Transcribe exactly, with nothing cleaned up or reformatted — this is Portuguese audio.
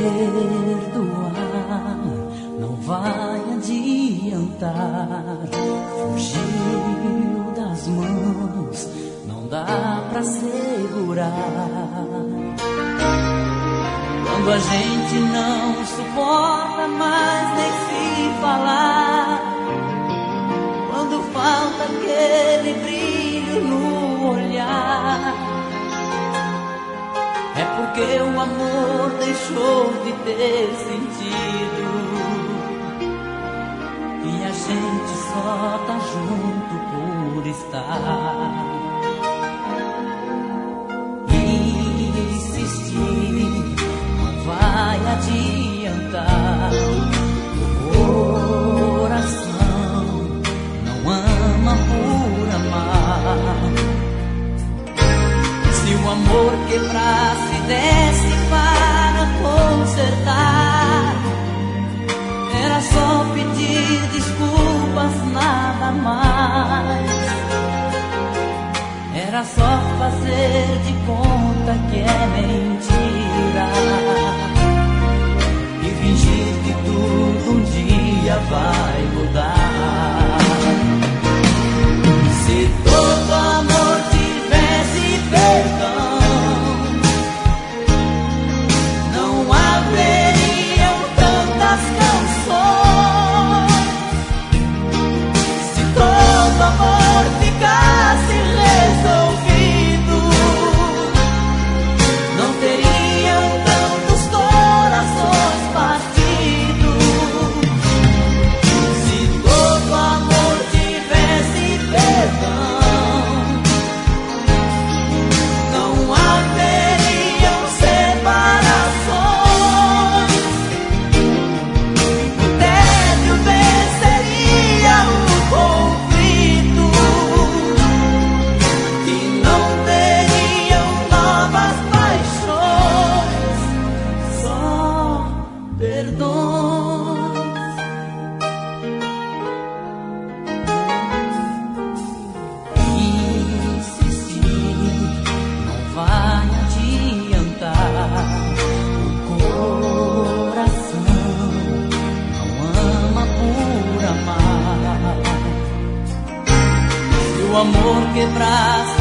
perdoar não vai adiantar. Fugiu das mãos, não dá pra segurar. Quando a gente não suporta mais nem se falar, quando falta aquele brilho no olhar, é porque o amor deixou de ter sentido e a gente só tá junto por estar. Insistir não vai adiantar. O coração não ama por amar. Se o amor quebrasse, desse para consertar, era só pedir desculpas, nada mais. Era só fazer de conta que é mentira e fingir que tudo um dia vai mudar. Se todo amor tivesse perdão, não haveriam tantas canções. Se todo amor ficasse resolvido, não teriam tantos corações partidos. Se todo amor tivesse perdão, não haveriam separações. O tédio venceria o conflito e não teriam novas paixões, só perdões. Insistir não vai adiantar. O coração não ama por amar. Se o amor quebrasse,